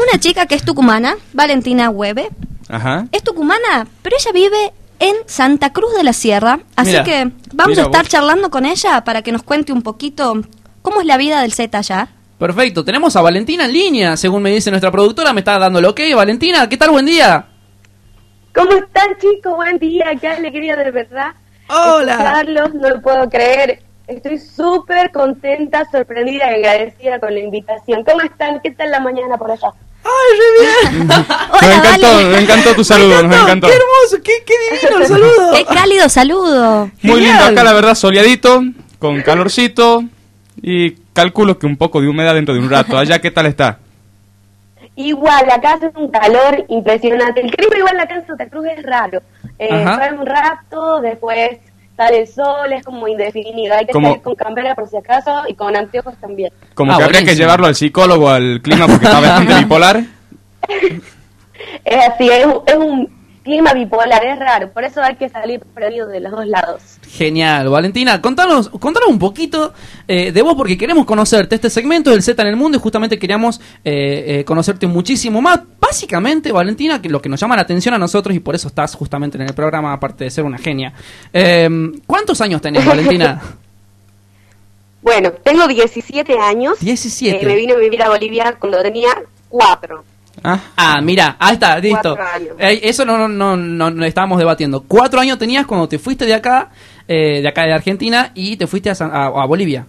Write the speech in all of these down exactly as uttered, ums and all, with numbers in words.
una chica que es tucumana, Valentina Hueve. Ajá. Es tucumana, pero ella vive en Santa Cruz de la Sierra. Así Mira, que vamos mira a estar vos. charlando con ella para que nos cuente un poquito cómo es la vida del Z allá. Perfecto, tenemos a Valentina en línea, según me dice nuestra productora, me está dando el ok. Valentina, ¿qué tal? Buen día. ¿Cómo están, chicos? Buen día, qué alegría de verdad. Hola. Carlos, no lo puedo creer. Estoy súper contenta, sorprendida y agradecida con la invitación. ¿Cómo están? ¿Qué tal la mañana por allá? ¡Ay, re bien! Nos encantó, Vale. nos encantó tu saludo, nos encantó. ¡Qué hermoso! ¡Qué, qué divino el saludo! ¡Qué cálido saludo! Muy Genial. lindo acá, la verdad, soleadito, con calorcito y calculo que un poco de humedad dentro de un rato. Allá, ¿qué tal está? Igual, acá hace un calor impresionante. El clima igual acá en Santa Cruz es raro. Eh, Ajá. sale un rato, después sale el sol, es como indefinido. Hay que Como- salir con campera por si acaso y con anteojos también. Como Ah, que habría que buenísimo. llevarlo al psicólogo, al clima, porque está bastante bipolar. Es así, es, un- es un clima bipolar, es raro. Por eso hay que salir prevenido de los dos lados. Genial, Valentina, contanos, contanos un poquito eh, de vos porque queremos conocerte. Este segmento del Z en el mundo y justamente queríamos eh, eh, conocerte muchísimo más. Básicamente, Valentina, que lo que nos llama la atención a nosotros y por eso estás justamente en el programa, aparte de ser una genia. Eh, ¿Cuántos años tenés, Valentina? Bueno, tengo diecisiete años. diecisiete. Eh, me vine a vivir a Bolivia cuando tenía cuatro. Ah, Ah, mira, ahí está, listo. Cuatro años. Eh, eso no, no, no, no, no estábamos debatiendo. Cuatro años tenías cuando te fuiste de acá, eh, de acá de Argentina, y te fuiste a, San- a, a Bolivia.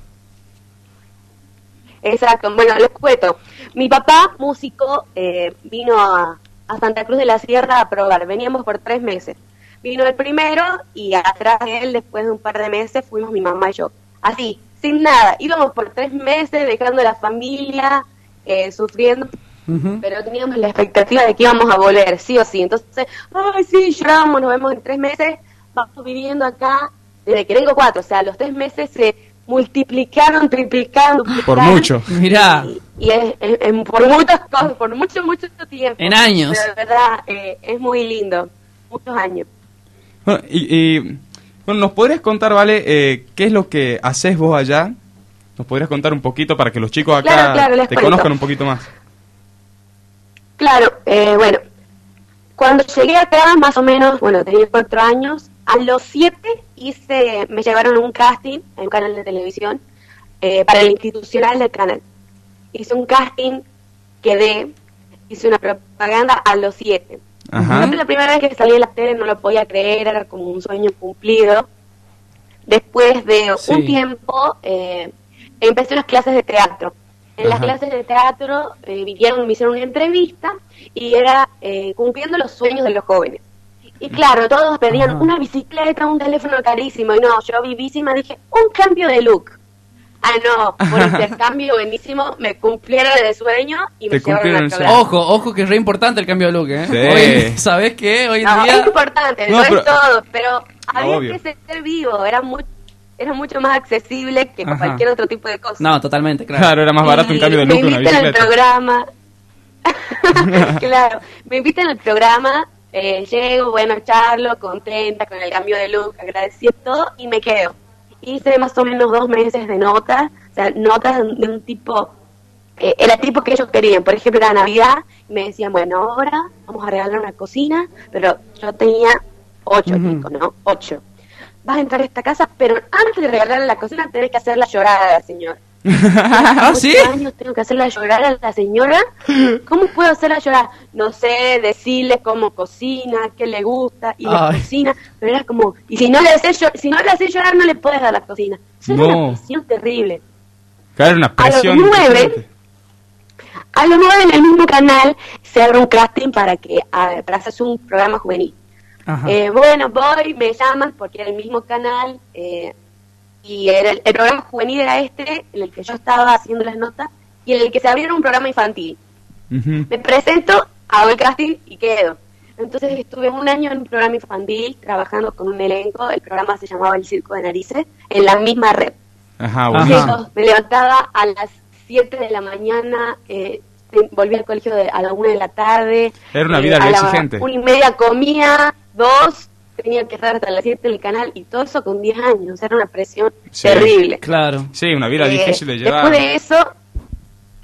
Exacto, bueno, les cuento. Mi papá, músico, eh, vino a, a Santa Cruz de la Sierra a probar. Veníamos por tres meses. Vino el primero y atrás de él, después de un par de meses, fuimos mi mamá y yo. Así, sin nada. Íbamos por tres meses dejando a la familia, eh, sufriendo, Ujú. pero teníamos la expectativa de que íbamos a volver, sí o sí. Entonces, ay, sí, lloramos, nos vemos en tres meses. Vamos viviendo acá desde que tengo cuatro. O sea, los tres meses se multiplicaron, triplicaron, por duplicaron. mucho. Mirá, Y, y es, es- es por muchas cosas, por mucho, mucho tiempo. en años. Pero de verdad, eh, es muy lindo. Muchos años. Bueno, y, y, bueno, ¿nos podrías contar, Vale, eh, qué es lo que haces vos allá? ¿Nos podrías contar un poquito para que los chicos acá Claro, claro, les te cuento. conozcan un poquito más? Claro, eh, bueno, cuando llegué acá, más o menos, bueno, tenía cuatro años, a los siete hice, me llevaron a un casting en un canal de televisión eh, para el institucional del canal. Hice un casting, quedé, hice una propaganda a los siete. Ajá. Yo la primera vez que salí en la tele no lo podía creer, era como un sueño cumplido. Después de Sí. un tiempo, eh, empecé unas clases de teatro. En las Ajá. clases de teatro eh, vinieron, me hicieron una entrevista y era eh, cumpliendo los sueños de los jóvenes. Y claro, todos pedían Ajá. una bicicleta, un teléfono carísimo. Y no, yo vivísima dije, un cambio de look. Ah, no, por este cambio buenísimo me cumplieron el sueño y me Te llevaron cumplieron al el programa. sueño. Ojo, ojo que es re importante el cambio de look, ¿eh? Sí. Hoy, ¿sabés qué? Hoy en No, día... es importante, No, no, pero- es todo, pero había Obvio. que ser vivo, era, muy, era mucho más accesible que Ajá. cualquier otro tipo de cosa. No, totalmente, claro. Claro, era más barato un Y cambio de me look que una invitan al bicicleta. programa. Claro, me invitan al programa, eh, llego, bueno, charlo, contenta con el cambio de look, agradecido todo y me quedo. Hice más o menos dos meses de notas, o sea, notas de un tipo, eh, era el tipo que ellos querían. Por ejemplo, era Navidad, y me decían, bueno, ahora vamos a regalar una cocina, pero yo tenía ocho, Ujú. chicos, ¿no? Ocho. Vas a entrar a esta casa, pero antes de regalarle la cocina tenés que hacerla llorar a la señora. ¿Ah, sí? ocho años tengo que hacerla llorar a la señora. ¿Cómo puedo hacerla llorar? No sé, decirle cómo cocina, qué le gusta y la Ay. cocina, pero era como, y si no le haces llorar, si no le haces llorar no le puedes dar la cocina. Eso era No. una presión terrible. Claro, una A los presión. nueve, impresionante. a los nueve en el mismo canal se abre un casting para que a- para hacerse un programa juvenil. Ajá. Eh, bueno, voy, me llaman porque era el mismo canal eh, y era el, el programa juvenil era este en el que yo estaba haciendo las notas y en el que se abriera un programa infantil. Ujú. Me presento, hago el casting y quedo. Entonces estuve un año en un programa infantil trabajando con un elenco. El programa se llamaba El Circo de Narices, en la misma red. Ajá, Ajá. buenísimo. Chicos, me levantaba a las siete de la mañana, eh, te- volví al colegio de- a la una de la tarde. Era una eh, vida a re la exigente. una y media comía, dos, tenía que estar hasta las siete en el canal y todo eso con diez años. Era una presión Sí. terrible. Claro. Sí, una vida Eh, difícil de llevar. Después de eso,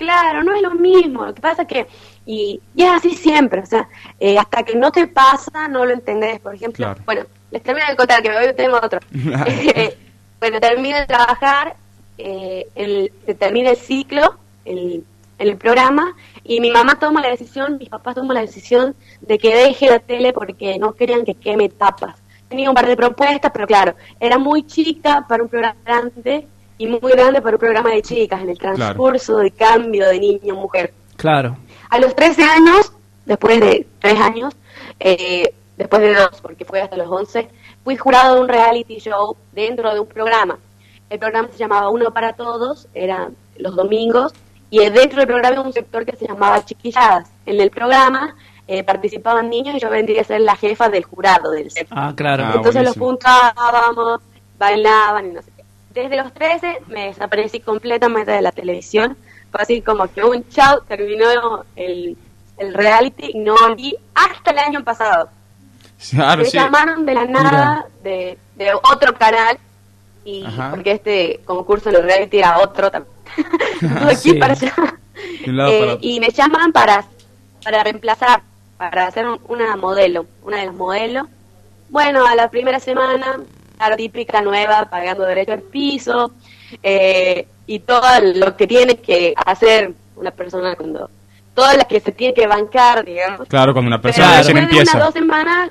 Claro, no es lo mismo. Lo que pasa que, y, y es así siempre, o sea, eh, hasta que no te pasa, no lo entendés. Por ejemplo, Claro. bueno, les termino de contar que hoy tengo otro. Eh, bueno, termino de trabajar, eh, el, se termina el ciclo, el, el programa, y mi mamá toma la decisión, mis papás toman la decisión de que deje la tele porque no querían que queme tapas. Tenía un par de propuestas, pero claro, era muy chica para un programa grande y muy grande para un programa de chicas en el transcurso claro. de cambio de niño a mujer. Claro. A los trece años, después de tres años, eh, después de dos, porque fue hasta los once, fui jurado de un reality show dentro de un programa. El programa se llamaba Uno para Todos, era los domingos, y dentro del programa había un sector que se llamaba Chiquilladas. En el programa eh, participaban niños y yo vendría a ser la jefa del jurado del sector. Ah, claro. Ah, Entonces buenísimo. los juntábamos, bailaban y no sé qué. Desde los trece me desaparecí completamente de la televisión. Fue así como que un chau, terminó el, el reality y no volví hasta el año pasado. Claro, Me sí. llamaron de la nada de, de otro canal, y Ajá. porque este concurso de reality era otro también. Todo aquí Sí. para allá. De un lado Eh, para otro. y me llaman para, para reemplazar, para hacer un- una modelo, una de las modelos. Bueno, a la primera semana, la típica nueva, pagando derecho al piso, eh, y todo lo que tiene que hacer una persona cuando, todas las que se tiene que bancar, digamos. Claro, cuando una Pero persona recién después de unas empieza. dos semanas,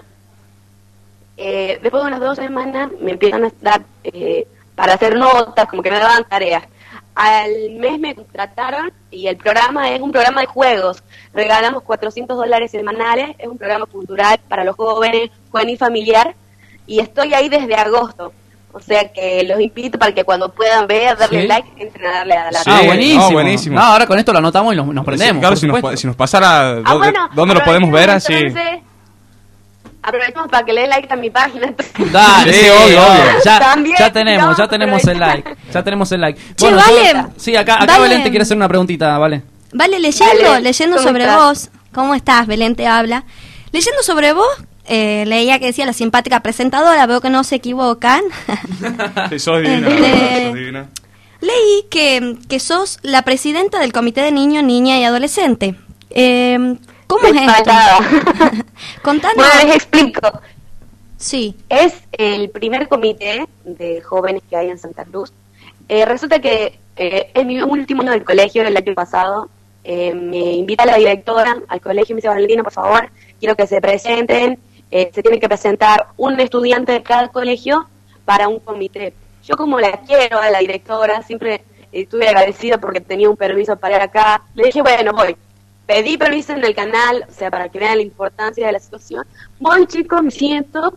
eh, después de unas dos semanas me empiezan a dar eh, para hacer notas, como que me daban tareas. Al mes me contrataron y el programa es un programa de juegos. Regalamos cuatrocientos dólares semanales, es un programa cultural para los jóvenes, juvenil familiar, y estoy ahí desde agosto. O sea que los invito para que cuando puedan ver, darle Sí. like, entren a darle a la Sí. Ah, no, buenísimo. buenísimo. No, ahora con esto lo anotamos y nos, nos prendemos. Claro, por si nos, supuesto. pa- si nos pasara Ah, dónde, bueno, dónde lo podemos ver así. entonces, aprovechamos para que le den like a mi página. Dale, Sí, sí, obvio, obvio. obvio. Ya, También, ya tenemos, no, ya tenemos el pero- like. Ya tenemos el like. Che, yo- Vale. sí, acá, acá Vale. Belén te quiere hacer una preguntita, vale. Vale, leyendo, Dale, leyendo ¿cómo sobre estás? vos, ¿cómo estás? Belén te habla. Leyendo sobre vos, eh, leía que decía la simpática presentadora, veo que no se equivocan. Sí, sos divina, Este- sos divina. Leí que, que sos la presidenta del Comité de Niño, Niña y Adolescente. Eh, ¿Cómo es Me esto? faltaba. Contanos. Bueno, les explico. Sí, Es el primer comité de jóvenes que hay en Santa Cruz. Eh, resulta que eh, en mi último año del colegio, el año pasado, eh, me invita la directora al colegio y me dice: Valentina, por favor, quiero que se presenten. Eh, se tiene que presentar un estudiante de cada colegio para un comité. Yo, como la quiero a la directora, siempre estuve agradecida porque tenía un permiso para ir acá. Le dije, bueno, voy. Pedí permiso en el canal, o sea, para que vean la importancia de la situación. Voy, chicos, me siento,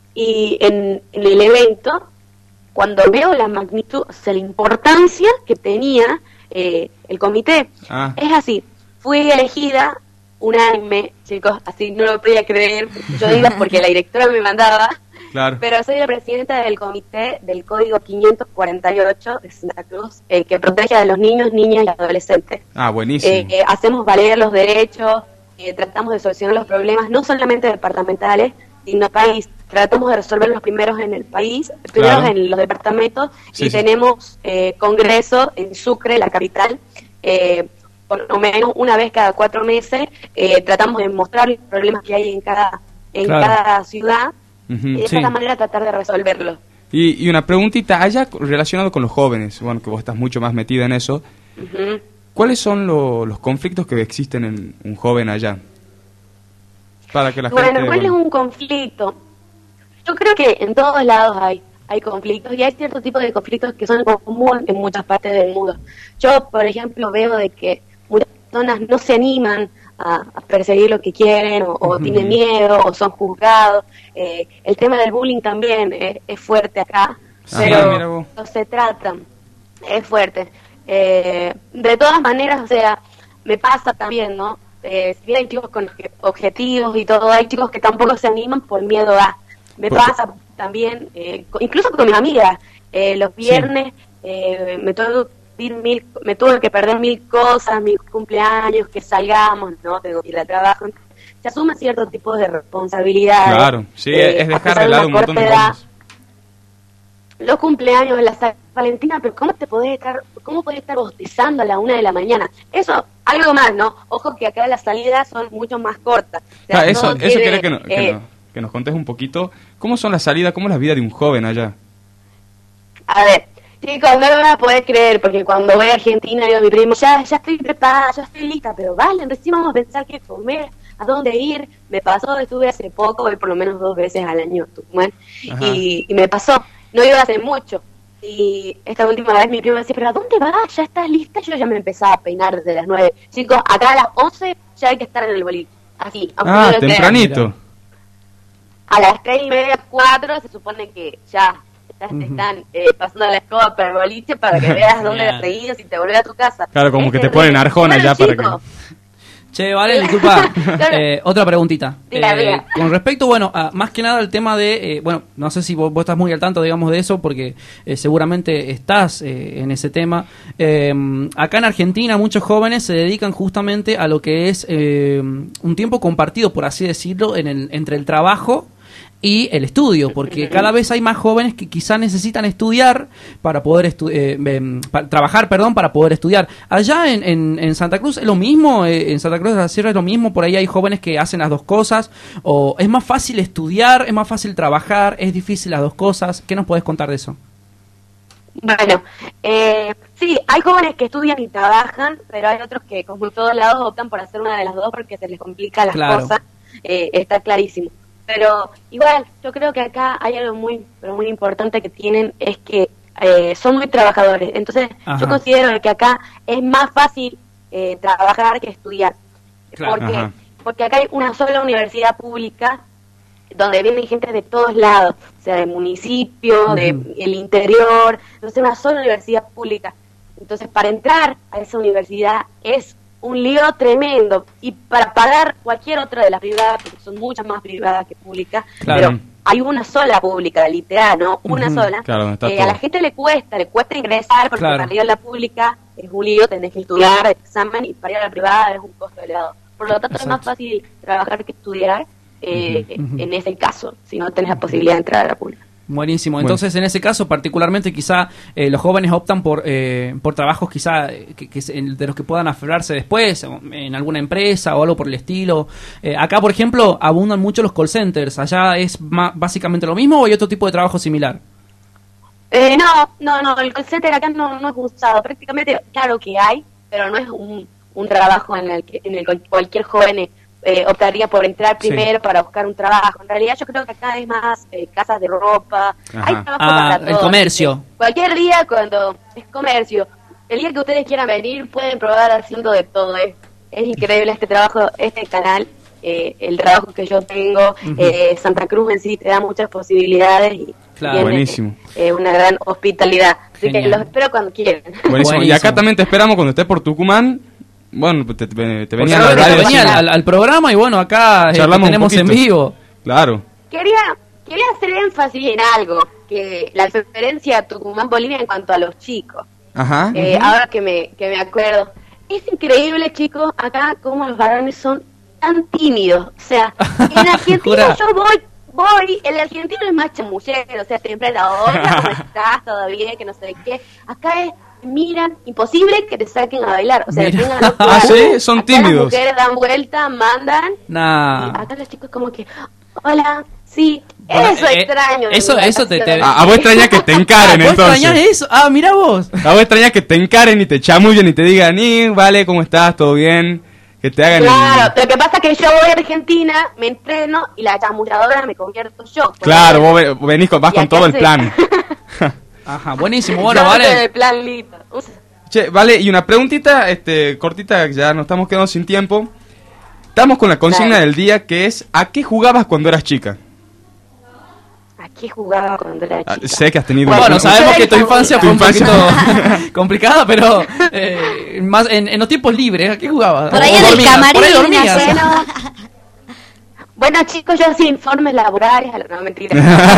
y en, en el evento, cuando veo la magnitud, o sea, la importancia que tenía eh, el comité, Ah. es así, fui elegida unánime, chicos, así no lo podía creer, yo digo porque la directora me mandaba, Claro. pero soy la presidenta del comité del Código quinientos cuarenta y ocho de Santa Cruz, eh, que protege a los niños, niñas y adolescentes. Ah, buenísimo. Eh, eh, hacemos valer los derechos, eh, tratamos de solucionar los problemas, no solamente departamentales, sino país. Tratamos de resolver los primeros en el país, primeros Claro. en los departamentos, Sí, y sí. tenemos eh, congreso en Sucre, la capital, eh, por lo menos una vez cada cuatro meses. Eh, tratamos de mostrar los problemas que hay en cada, en Claro. cada ciudad, Ujú, y de sí. esa manera tratar de resolverlos. Y, y una preguntita, allá relacionado con los jóvenes, bueno, que vos estás mucho más metida en eso, Ujú. ¿cuáles son lo- los conflictos que existen en un joven allá? Para que la Bueno, gente... ¿cuál bueno, es un conflicto? Yo creo que en todos lados hay, hay conflictos, y hay ciertos tipos de conflictos que son comunes en muchas partes del mundo. Yo, por ejemplo, veo de que muchas personas no se animan a, a perseguir lo que quieren, o, o Ujú. tienen miedo, o son juzgados. Eh, el tema del bullying también es, es fuerte acá, Ajá, pero mira vos. no se tratan, es fuerte. Eh, de todas maneras, o sea, me pasa también, ¿no? Eh, si bien hay chicos con obje- objetivos y todo, hay chicos que tampoco se animan por miedo a. Me Por- pasa también, eh, co- incluso con mis amigas, eh, los viernes eh, me, tuve que ir mil, me tuve que perder mil cosas, mil cumpleaños, que salgamos, ¿no? Tengo que ir al trabajo. Se asume cierto tipo de responsabilidades. Claro, sí, eh, es a dejar pesar de lado una un montón de corta edad. cosas. los cumpleaños de la San Valentina, pero ¿cómo te podés estar, cómo podés estar bostezando a la una de la mañana? Eso, algo más, ¿no? Ojo que acá las salidas son mucho más cortas. O sea, Ah, eso, todo eso tiene, quería que, no- que eh, no- que nos contés un poquito. ¿Cómo son las salidas, cómo es la vida de un joven allá? A ver, chicos, no me van a poder creer, porque cuando voy a Argentina digo a mi primo, ya, ya estoy preparada, ya estoy lista, pero vale, recién vamos a pensar qué comer, a dónde ir. Me pasó, estuve hace poco, voy por lo menos dos veces al año a Tucumán, Ajá. y, y me pasó, no iba hace mucho. Y esta última vez mi primo decía, pero ¿a dónde vas? ¿Ya estás lista? Yo ya me empezaba a peinar desde las nueve. Chicos, acá a las once ya hay que estar en el boliche. Así, aunque no Ah, lo crean. tempranito. A las tres y media, cuatro, se supone que ya, ya te están eh, pasando la escoba para el boliche para que veas dónde Claro. la seguís y te volvés a tu casa. Claro, como Es que te terrible. ponen arjona Bueno, ya para chicos, Che, vale, disculpa. Claro. Eh, otra preguntita. Diga, Eh, diga. con respecto, bueno, a, más que nada el tema de, eh, bueno, no sé si vos, vos estás muy al tanto, digamos, de eso, porque eh, seguramente estás eh, en ese tema. Eh, acá en Argentina muchos jóvenes se dedican justamente a lo que es eh, un tiempo compartido, por así decirlo, en el, entre el trabajo y el estudio, porque cada vez hay más jóvenes que quizá necesitan estudiar para poder estu eh, em, pa- trabajar, perdón, para poder estudiar. Allá en, en, en Santa Cruz es lo mismo, eh, en Santa Cruz de la Sierra es lo mismo, por ahí hay jóvenes que hacen las dos cosas, o es más fácil estudiar, es más fácil trabajar, es difícil las dos cosas. ¿Qué nos podés contar de eso? Bueno, eh, sí, hay jóvenes que estudian y trabajan, pero hay otros que, como en todos lados, optan por hacer una de las dos porque se les complica las Claro. cosas. Eh, está clarísimo. Pero igual, yo creo que acá hay algo muy, pero muy importante que tienen, es que eh, son muy trabajadores. Entonces, Ajá. yo considero que acá es más fácil eh, trabajar que estudiar. Claro. Porque, Ajá. porque acá hay una sola universidad pública donde vienen gente de todos lados, o sea, del municipio, Ujú. del interior, entonces una sola universidad pública. Entonces, para entrar a esa universidad es un lío tremendo, y para pagar cualquier otra de las privadas, porque son muchas más privadas que públicas, Claro. pero hay una sola pública, literal, ¿no? Una Ujú. sola. Claro, donde está Eh, todo. a la gente le cuesta, le cuesta ingresar, porque Claro. para ir a la pública es un lío, tenés que estudiar, examen, y para ir a la privada es un costo elevado. Por lo tanto, es más Exacto. fácil trabajar que estudiar eh, Ujú. en ese caso, si no tenés la posibilidad de entrar a la pública. Buenísimo. Bueno. Entonces, en ese caso, particularmente, quizá eh, los jóvenes optan por eh, por trabajos quizá eh, que, que se- de los que puedan aferrarse después, o en alguna empresa o algo por el estilo. Eh, acá, por ejemplo, abundan mucho los call centers. ¿Allá es ma- básicamente lo mismo o hay otro tipo de trabajo similar? Eh, no, no, no, el call center acá no, no es usado. Prácticamente, claro que hay, pero no es un, un trabajo en el que en el cual cualquier joven eh, optaría por entrar Sí. primero para buscar un trabajo. En realidad yo creo que acá es más eh, casas de ropa, Ajá. hay trabajo Ah, para el todos. comercio. Cualquier día cuando es comercio, el día que ustedes quieran venir pueden probar haciendo de todo. Es, es increíble este trabajo, este canal, eh, el trabajo que yo tengo. Ujú. eh, Santa Cruz en sí te da muchas posibilidades y Claro. tiene, Buenísimo. eh, una gran hospitalidad. Así Genial. que los espero cuando quieran. Buenísimo. Y Buenísimo. acá también te esperamos cuando estés por Tucumán. Bueno, te, te, te Por venía a la supuesto, radio. venía sí. al, al programa y bueno, acá eh, Charlamos te un tenemos en poquito. vivo. Claro. Quería, quería hacer énfasis en algo, que la diferencia de Tucumán-Bolivia en cuanto a los chicos. Ajá. Eh, Ahora que me, que me acuerdo. Es increíble, chicos, acá como los varones son tan tímidos. O sea, en Argentina Jura. yo voy, voy, el argentino es más chamullero, o sea, siempre la hola, ¿cómo estás? ¿Todo bien? Que no sé qué. Acá es, miran, imposible que te saquen a bailar. O sea, Mira. tengan los Ah, ¿sí? Son acá tímidos. Las mujeres dan vuelta, mandan. Y Nah. acá los chicos como que, hola, sí, Bueno, eso eh, extraño. de eso- mi eso te- relación. te- A, a vos extrañas que te encaren ¿Vos entonces. extrañás eso? Ah, mira vos. A vos extrañas que te encaren y te chamullen y te digan, y vale, ¿cómo estás? ¿Todo bien? Que te hagan Claro, lo que pasa es que yo voy a Argentina, me entreno y la chamulladora me convierto yo. Claro, vos ve- venís con, vas Y con acá todo el se- plan. Ajá, buenísimo. Bueno, Yo vale. estoy en el plan listo. Uf, Che, vale, y una preguntita, este, cortita, ya nos estamos quedando sin tiempo. Estamos con la consigna Dale. del día, que es, ¿a qué jugabas cuando eras chica? ¿A qué jugaba cuando era Ah, chica? sé que has tenido... Bueno, un- sabemos que tu infancia Tu fue un infancia. poquito complicada, pero eh, más en, en los tiempos libres, ¿a qué jugabas? Por ahí O en el dormías, camarín, por ahí dormías. Bueno, bueno, chicos, yo hacía informes laborales, no, mentira.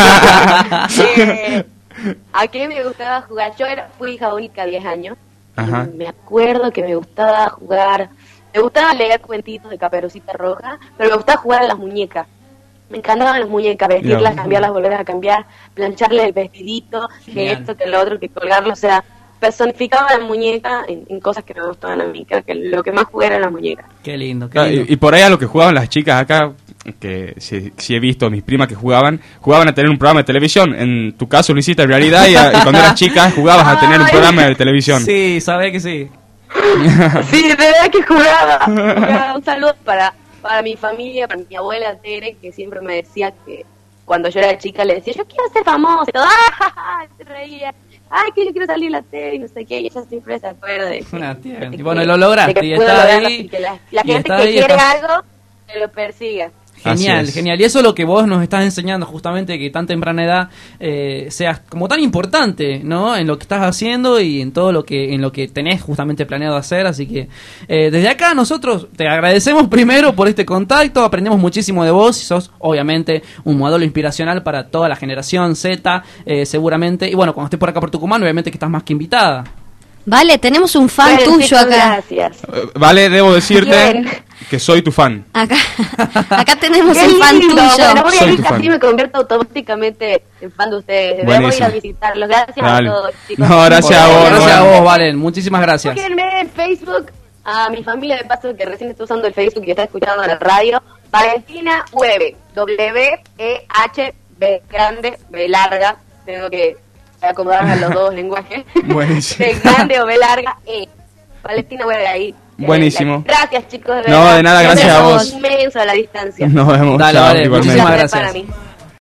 Eh, ¿A qué me gustaba jugar? Yo era, fui hija única, diez años. Ajá. Y me acuerdo que me gustaba jugar, me gustaba leer cuentitos de Caperucita Roja, pero me gustaba jugar a las muñecas. Me encantaban las muñecas, vestirlas, Ya. cambiarlas, volverlas a cambiar, plancharle el vestidito, que Genial. esto, que lo otro, que colgarlo, o sea, personificaba la muñeca en, en cosas que me gustaban a mí, creo que lo que más jugué era la muñeca. Qué lindo, qué Claro, lindo. y, y por ahí a lo que jugaban las chicas acá, que sí, sí he visto a mis primas que jugaban, jugaban a tener un programa de televisión. En tu caso lo hiciste en realidad y, a- y cuando eras chica jugabas a tener un Ay. programa de televisión. Sí, sabés que sí. Sí, de verdad que jugaba. Jugaba. Un saludo para, para mi familia, para mi abuela Tere, que siempre me decía que cuando yo era chica le decía, yo quiero ser famosa, y todo, ¡ah! Se reía, ay, que yo quiero salir en la tele, y no sé qué, y ella siempre se acuerda de que, Una tía. de Y bueno, que- lo lograste, de que y puedo está lograrlo, ahí, y que la, la y gente está que ahí, quiere estás- algo, que lo persiga. Genial, Así es. genial. Y eso es lo que vos nos estás enseñando justamente, que tan temprana edad eh, seas como tan importante, ¿no? En lo que estás haciendo y en todo lo que en lo que tenés justamente planeado hacer. Así que eh, desde acá nosotros te agradecemos primero por este contacto, aprendemos muchísimo de vos y sos obviamente un modelo inspiracional para toda la generación Z, eh, seguramente. Y bueno, cuando estés por acá por Tucumán, obviamente que estás más que invitada. Vale, tenemos un fan Bueno, tuyo chicos, acá. Gracias. Eh, Vale, debo decirte Bien. que soy tu fan. Acá, acá tenemos Qué un fan lindo. tuyo. Bueno, voy a Soy ir tu que fan. así me convierto automáticamente en fan de ustedes. Voy a ir Buenísimo. a visitarlos. Gracias Dale. a todos, chicos. No, gracias a vos, Gracias nos a vemos. vos, Valen. Muchísimas gracias. Búsquenme en Facebook, a mi familia de paso que recién está usando el Facebook y está escuchando la radio, Valentina Webe, W E H B grande, B larga, tengo que acomodar a los dos lenguajes, Buenísimo. B grande o B larga, E, Valentina Webe ahí. Buenísimo. Gracias chicos, de No, verdad. de nada, Un gracias a beso vos. inmenso a la distancia. Nos vemos. Dale, chao, vale, igualmente. muchísimas Placer gracias. para mí.